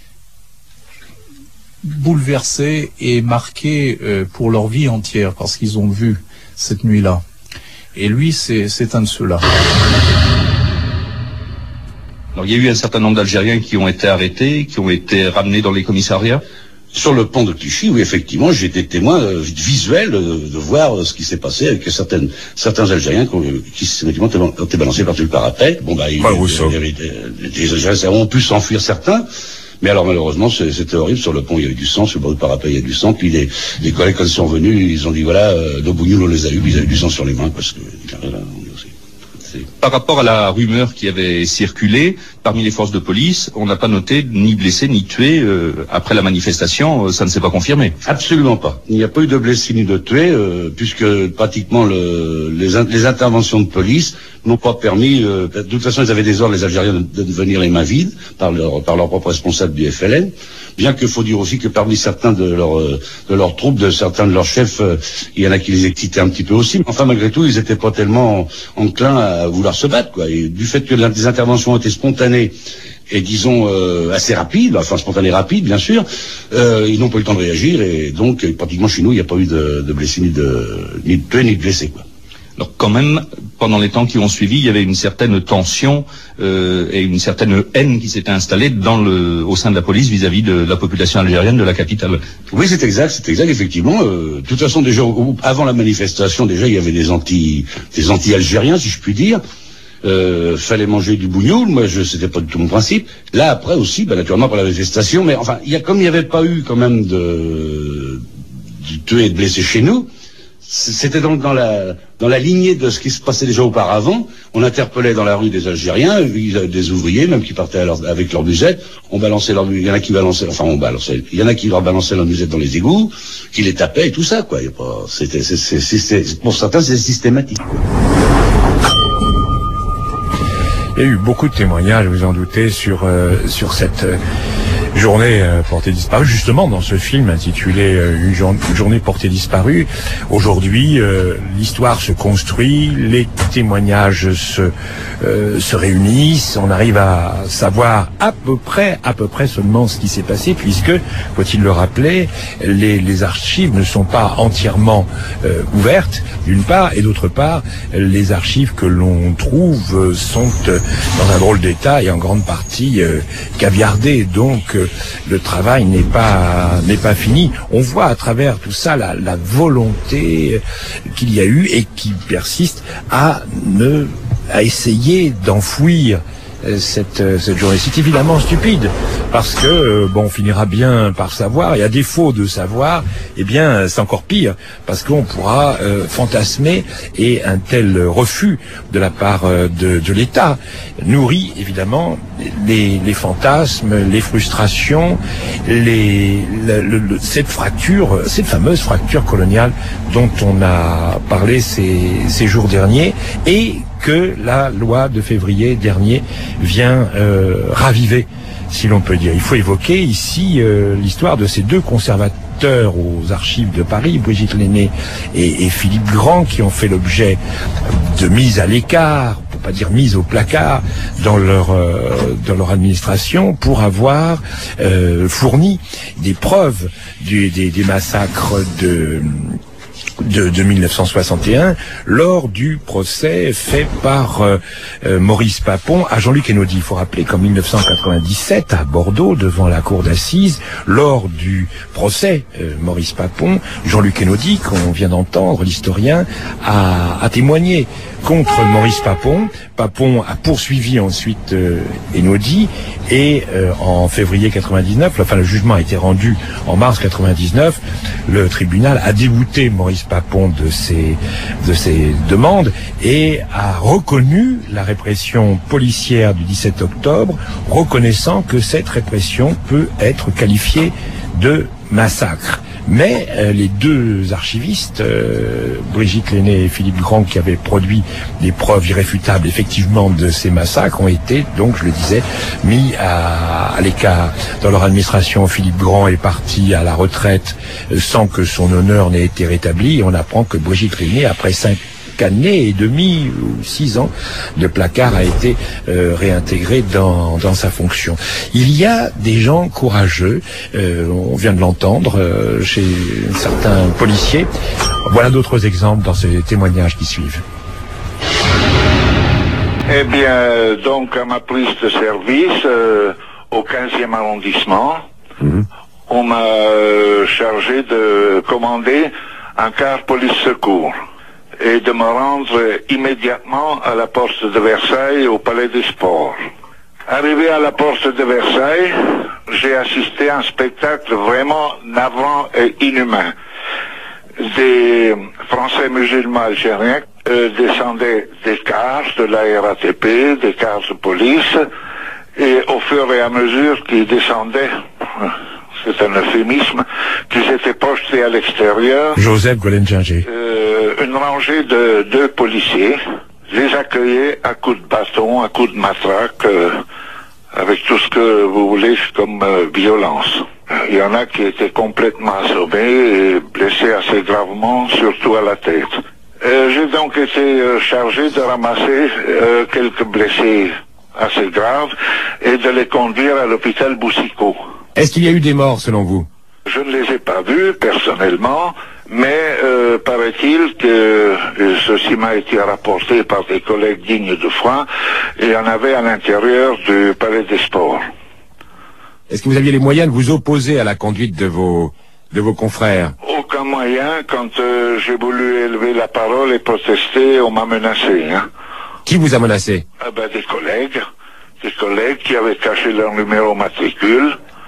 bouleversés et marqués pour leur vie entière, parce qu'ils ont vu cette nuit-là. Et lui, c'est un de ceux-là. Alors, il y a eu un certain nombre d'Algériens qui ont été arrêtés, qui ont été ramenés dans les commissariats. Sur le pont de Clichy, oui, effectivement, j'ai été témoin visuel de voir ce qui s'est passé avec certains Algériens qui effectivement ont été balancés par-dessus le parapet. Bon, les Algériens ont pu s'enfuir certains, mais alors malheureusement, c'était horrible. Sur le pont, il y avait du sang, sur le bord du parapet, il y a du sang. Puis les collègues, quand ils sont venus, ils ont dit voilà, nos bougnoules, on les a eu, ils avaient du sang sur les mains, parce que par rapport à la rumeur qui avait circulé parmi les forces de police, on n'a pas noté ni blessés ni tués après la manifestation, ça ne s'est pas confirmé. Absolument pas. Il n'y a pas eu de blessés ni de tués, puisque pratiquement les interventions de police n'ont pas permis. De toute façon, ils avaient des ordres, les Algériens, de venir les mains vides par leur propre responsable du FLN. Bien qu'il faut dire aussi que parmi certains de leurs troupes, de certains de leurs chefs, il y en a qui les excitaient un petit peu aussi. Mais enfin, malgré tout, ils n'étaient pas tellement enclins à vouloir se battre, quoi. Et du fait que les interventions ont été spontanées et disons assez rapides, enfin spontanées rapides, bien sûr, ils n'ont pas eu le temps de réagir et donc pratiquement chez nous, il n'y a pas eu de blessés ni de tués ni de blessés, quoi. Alors quand même, pendant les temps qui ont suivi, il y avait une certaine tension et une certaine haine qui s'était installée au sein de la police vis-à-vis de la population algérienne de la capitale. Oui, c'est exact, effectivement. De toute façon, déjà, avant la manifestation, déjà, il y avait des anti-algériens, si je puis dire. Fallait manger du bougnoul, moi c'était pas du tout mon principe. Là après aussi, naturellement pour la manifestation, mais enfin, comme il n'y avait pas eu quand même de tués et de blessés chez nous, C'était donc dans la lignée de ce qui se passait déjà auparavant. On interpellait dans la rue des Algériens, des ouvriers, même qui partaient avec leur musette. Il y en a qui balançaient, il y en a qui leur balançaient leur musette dans les égouts, qui les tapaient et tout ça, quoi. Pour certains, c'est systématique, quoi. Il y a eu beaucoup de témoignages, vous en doutez, sur cette journée portée disparue, justement dans ce film intitulé Une journée portée disparue. Aujourd'hui, l'histoire se construit, les témoignages se réunissent, on arrive à savoir à peu près seulement ce qui s'est passé, puisque, faut-il le rappeler, les archives ne sont pas entièrement ouvertes, d'une part, et d'autre part, les archives que l'on trouve sont dans un drôle d'état et en grande partie caviardées, donc le travail n'est pas fini. On voit à travers tout ça la volonté qu'il y a eu et qui persiste à essayer d'enfouir cette journée. C'est évidemment stupide, parce que on finira bien par savoir, et à défaut de savoir, eh bien c'est encore pire, parce qu'on pourra fantasmer, et un tel refus de la part de l'État nourrit évidemment les fantasmes, les frustrations, cette fameuse fracture coloniale dont on a parlé ces jours derniers, et que la loi de février dernier vient raviver, si l'on peut dire. Il faut évoquer ici l'histoire de ces deux conservateurs aux archives de Paris, Brigitte Lenné et Philippe Grand, qui ont fait l'objet de mise à l'écart, pour pas dire mise au placard, dans leur administration, pour avoir fourni des preuves des massacres de 1961 lors du procès fait par Maurice Papon à Jean-Luc Einaudi. Il faut rappeler qu'en 1997 à Bordeaux, devant la cour d'assises, lors du procès Maurice Papon, Jean-Luc Einaudi, qu'on vient d'entendre, l'historien, a témoigné contre Maurice Papon. Papon a poursuivi ensuite Einaudi, et en février 99, le jugement a été rendu en mars 99, le tribunal a débouté Maurice Papon de ses demandes et a reconnu la répression policière du 17 octobre, reconnaissant que cette répression peut être qualifiée de massacre. Mais les deux archivistes, Brigitte Lenné et Philippe Grand, qui avaient produit des preuves irréfutables effectivement de ces massacres, ont été, donc je le disais, mis à l'écart. Dans leur administration, Philippe Grand est parti à la retraite sans que son honneur n'ait été rétabli. Et on apprend que Brigitte Lenné, après 5 années et demie ou 6 ans de placard, a été réintégré dans sa fonction. Il y a des gens courageux, on vient de l'entendre chez certains policiers. Voilà d'autres exemples dans ces témoignages qui suivent. Eh bien, donc à ma prise de service au 15e arrondissement, on m'a chargé de commander un car police secours et de me rendre immédiatement à la porte de Versailles, au Palais des Sports. Arrivé à la porte de Versailles, j'ai assisté à un spectacle vraiment navrant et inhumain. Des Français musulmans algériens descendaient des cars de la RATP, des cars de police, et au fur et à mesure qu'ils descendaient, c'est un euphémisme, qu'ils étaient projetés à l'extérieur. Joseph Golenginger. Une rangée de 2 policiers les accueillait à coups de bâton, à coups de matraque, avec tout ce que vous voulez comme violence. Il y en a qui étaient complètement assommés et blessés assez gravement, surtout à la tête. J'ai donc été chargé de ramasser quelques blessés assez graves et de les conduire à l'hôpital Boussicot. Est-ce qu'il y a eu des morts selon vous? Je ne les ai pas vus personnellement, mais paraît-il que ceci m'a été rapporté par des collègues dignes de foi, et il y en avait à l'intérieur du Palais des Sports. Est-ce que vous aviez les moyens de vous opposer à la conduite de vos confrères? Aucun moyen. Quand j'ai voulu élever la parole et protester, on m'a menacé. Qui vous a menacé? Des collègues qui avaient caché leur numéro matricule.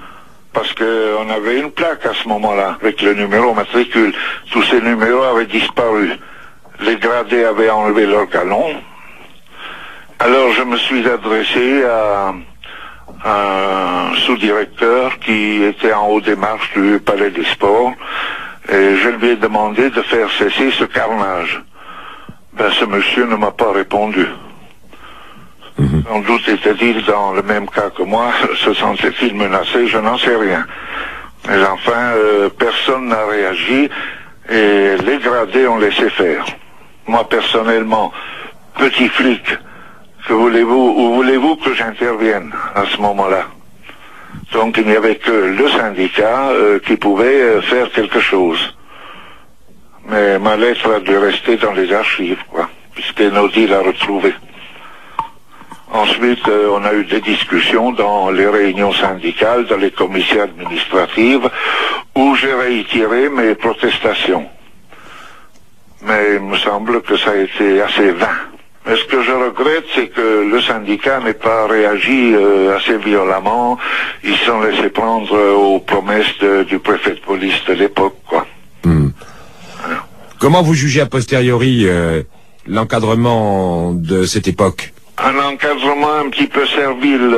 parce qu'on avait une plaque à ce moment-là, avec le numéro matricule. Tous ces numéros avaient disparu. Les gradés avaient enlevé leurs galons. Alors je me suis adressé à un sous-directeur qui était en haut des marches du Palais des Sports, et je lui ai demandé de faire cesser ce carnage. Ben, ce monsieur ne m'a pas répondu. Sans doute était-il dans le même cas que moi, se sentait-il menacé, je n'en sais rien. Mais enfin, personne n'a réagi, et les gradés ont laissé faire. Moi, personnellement, petit flic, que voulez-vous, où voulez-vous que j'intervienne à ce moment-là? Donc il n'y avait que le syndicat qui pouvait faire quelque chose. Mais ma lettre a dû rester dans les archives, quoi, puisqu'Enodi l'a retrouvée. Ensuite, on a eu des discussions dans les réunions syndicales, dans les commissions administratives, où j'ai réitéré mes protestations. Mais il me semble que ça a été assez vain. Mais ce que je regrette, c'est que le syndicat n'ait pas réagi assez violemment. Ils se sont laissés prendre aux promesses du préfet de police de l'époque, quoi. Voilà. Comment vous jugez a posteriori l'encadrement de cette époque? Un encadrement un petit peu servile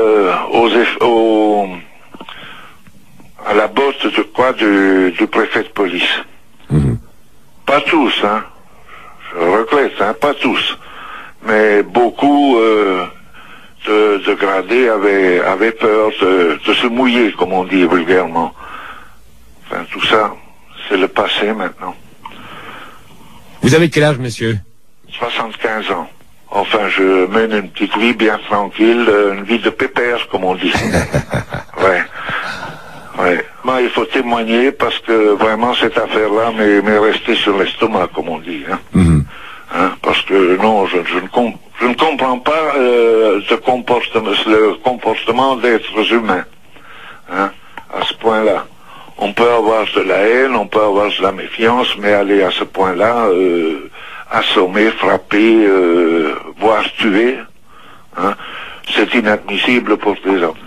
à la botte de quoi du préfet de police. Pas tous, hein. Je regrette, hein, pas tous. Mais beaucoup de gradés avaient peur de se mouiller, comme on dit vulgairement. Enfin, tout ça, c'est le passé maintenant. Vous avez quel âge, monsieur? 75 ans. Enfin, je mène une petite vie bien tranquille, une vie de pépère, comme on dit. Ouais. Ouais. Moi, il faut témoigner parce que vraiment cette affaire-là m'est restée sur l'estomac, comme on dit. Hein. Hein, parce que non, je ne comprends pas le comportement d'êtres humains. Hein, à ce point-là. On peut avoir de la haine, on peut avoir de la méfiance, mais aller à ce point-là, assommer, frapper, voire tuer, hein, c'est inadmissible pour des hommes.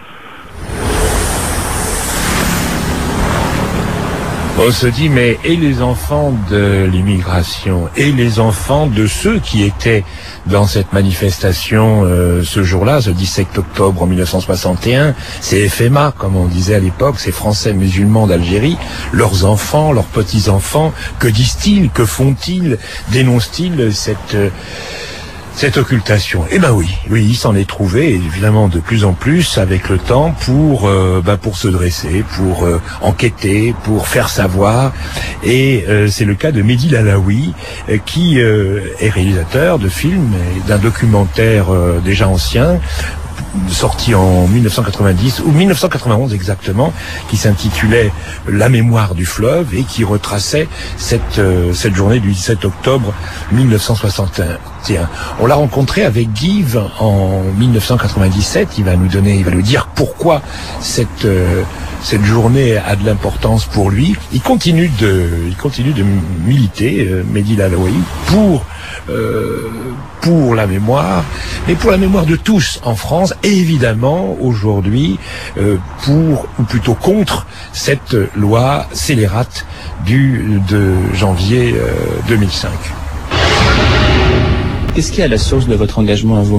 On se dit, mais et les enfants de l'immigration, et les enfants de ceux qui étaient dans cette manifestation ce jour-là, ce 17 octobre en 1961, ces FMA, comme on disait à l'époque, ces Français musulmans d'Algérie, leurs enfants, leurs petits-enfants, que disent-ils, que font-ils, dénoncent-ils cette occultation? Eh ben oui, il s'en est trouvé évidemment de plus en plus avec le temps pour se dresser, pour enquêter, pour faire savoir. Et c'est le cas de Mehdi Lalaoui qui est réalisateur de films et d'un documentaire déjà ancien, sorti en 1990 ou 1991 exactement, qui s'intitulait La mémoire du fleuve et qui retraçait cette journée du 17 octobre 1961. On l'a rencontré avec Guive en 1997. Il va nous dire pourquoi cette journée a de l'importance pour lui. Il continue de militer, Mehdi Lalaoui, pour la mémoire, mais pour la mémoire de tous en France, et évidemment aujourd'hui pour, ou plutôt contre, cette loi scélérate de janvier 2005. Qu'est-ce qui est à la source de votre engagement à vous?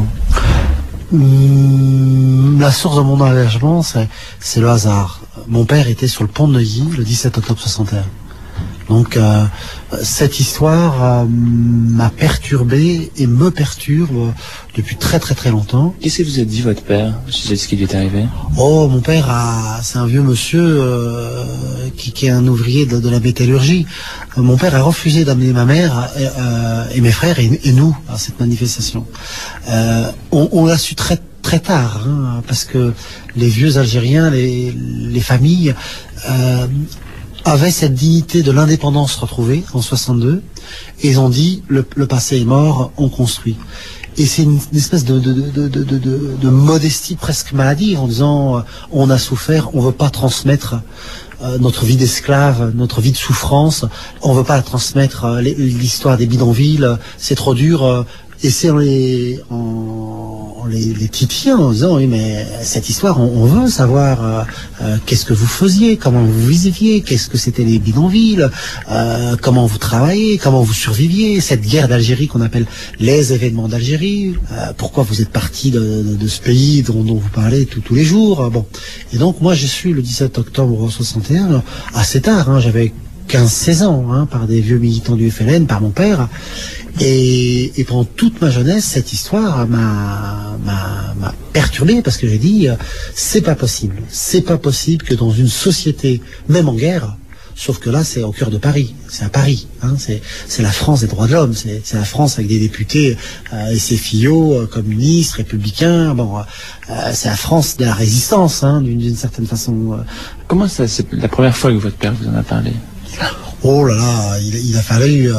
La source de mon engagement, c'est le hasard. Mon père était sur le pont de Neuilly le 17 octobre 61. Donc cette histoire m'a perturbé et me perturbe depuis très très très longtemps. Qu'est-ce que vous a dit votre père au sujet de ce qui lui est arrivé? Oh, mon père c'est un vieux monsieur qui est un ouvrier de la métallurgie. Mon père a refusé d'amener ma mère et mes frères et nous à cette manifestation. On l'a su très tard, hein, parce que les vieux Algériens, les familles avaient cette dignité de l'indépendance retrouvée en 62, et ils ont dit le passé est mort, on construit. Et c'est une espèce de modestie presque maladive, en disant on a souffert, on veut pas transmettre notre vie d'esclave, notre vie de souffrance, on veut pas transmettre l'histoire des bidonvilles, c'est trop dur. Et c'est en les titillait en disant oui mais cette histoire on veut savoir qu'est-ce que vous faisiez, comment vous viviez, qu'est-ce que c'était les bidonvilles, comment vous travailliez, comment vous surviviez, cette guerre d'Algérie qu'on appelle les événements d'Algérie, pourquoi vous êtes parti de ce pays dont vous parlez tous les jours. Bon, et donc moi je suis le 17 octobre 61 assez tard, j'avais 15-16 ans, par des vieux militants du FLN, par mon père. Et pendant toute ma jeunesse, cette histoire m'a perturbé parce que j'ai dit, c'est pas possible que dans une société, même en guerre, sauf que là c'est au cœur de Paris, c'est à Paris, c'est la France des droits de l'homme, c'est la France avec des députés et ses fillots communistes, républicains, c'est la France de la résistance, d'une certaine façon. Comment ça, c'est la première fois que votre père vous en a parlé? Oh là là, il a fallu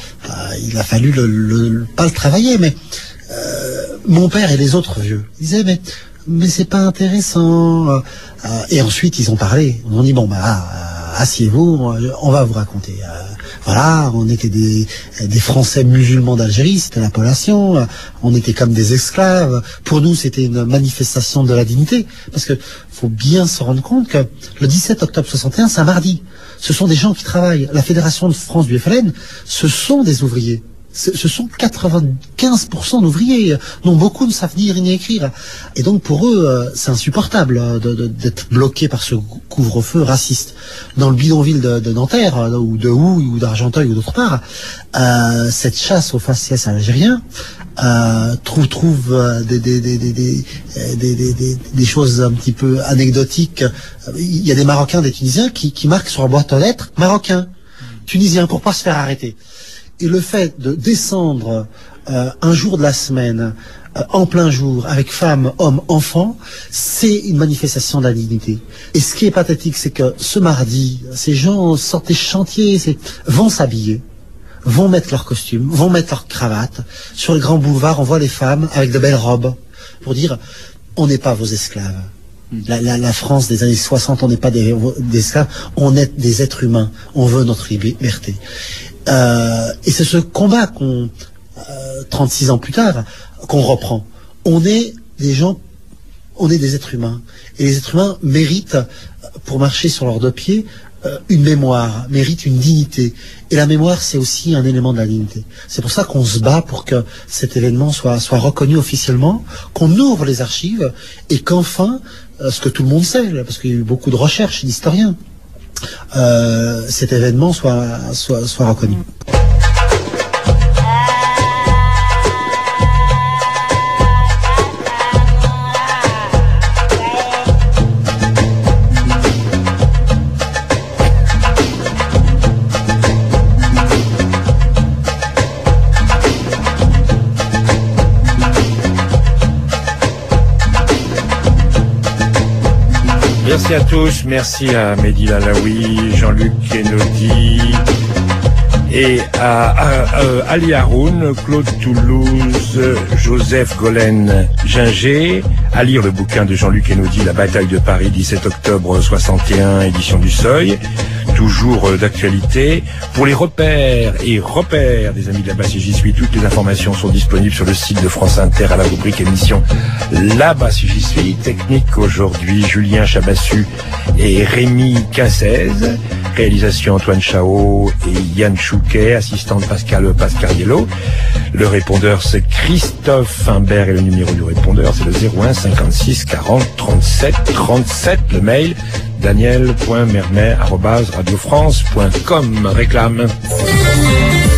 pas le travailler, mais mon père et les autres vieux, ils disaient mais c'est pas intéressant. Et ensuite ils ont parlé, ils ont dit asseyez-vous, on va vous raconter. Voilà, on était des Français musulmans d'Algérie, c'était l'appellation, on était comme des esclaves. Pour nous, c'était une manifestation de la dignité, parce que faut bien se rendre compte que le 17 octobre 61, c'est un mardi. Ce sont des gens qui travaillent. La Fédération de France du FLN, ce sont des ouvriers. Ce sont 95% d'ouvriers, dont beaucoup ne savent lire ni écrire. Et donc pour eux, c'est insupportable d'être bloqués par ce couvre-feu raciste. Dans le bidonville de Nanterre, ou de Houille, ou d'Argenteuil, ou d'autre part, cette chasse aux faciès algériens trouve des choses un petit peu anecdotiques. Il y a des Marocains, des Tunisiens qui marquent sur la boîte aux lettres « Marocains », Tunisiens, pour pas se faire arrêter. Et le fait de descendre un jour de la semaine, en plein jour, avec femmes, hommes, enfants, c'est une manifestation de la dignité. Et ce qui est pathétique, c'est que ce mardi, ces gens sortent des chantiers, vont s'habiller, vont mettre leurs costumes, vont mettre leurs cravates. Sur les grands boulevards, on voit les femmes avec de belles robes, pour dire, on n'est pas vos esclaves. La France des années 60, on n'est pas des esclaves, on est des êtres humains, on veut notre liberté. Et c'est ce combat 36 ans plus tard, qu'on reprend. On est des gens, on est des êtres humains. Et les êtres humains méritent, pour marcher sur leurs deux pieds, une mémoire, méritent une dignité. Et la mémoire, c'est aussi un élément de la dignité. C'est pour ça qu'on se bat pour que cet événement soit reconnu officiellement, qu'on ouvre les archives, et qu'enfin, ce que tout le monde sait, parce qu'il y a eu beaucoup de recherches d'historiens, cet événement soit reconnu. Merci à tous, merci à Mehdi Lalaoui, Jean-Luc Kennedy et à Ali Haroun, Claude Toulouse, Joseph Golen Ginger, à lire le bouquin de Jean-Luc Kennedy, La bataille de Paris, 17 octobre 61, édition du Seuil, toujours d'actualité. Pour les repères des amis de la Basse et j'y suis, toutes les informations sont disponibles sur le site de France Inter à la rubrique émission La Basse et j'y suis. Technique aujourd'hui, Julien Chabassu et Rémi Quincez. Réalisation Antoine Chao et Yann Chouquet, assistante Pascal Pascariello. Le répondeur c'est Christophe Imbert et le numéro du répondeur c'est le 01 56 40 37 37. Le mail daniel.mermet@radiofrance.com. Réclame.